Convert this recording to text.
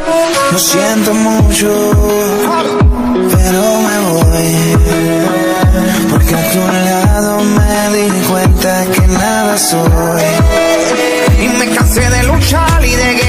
Lo siento mucho, pero me voy, porque a tu lado me di cuenta que nada soy. Y me cansé de luchar y de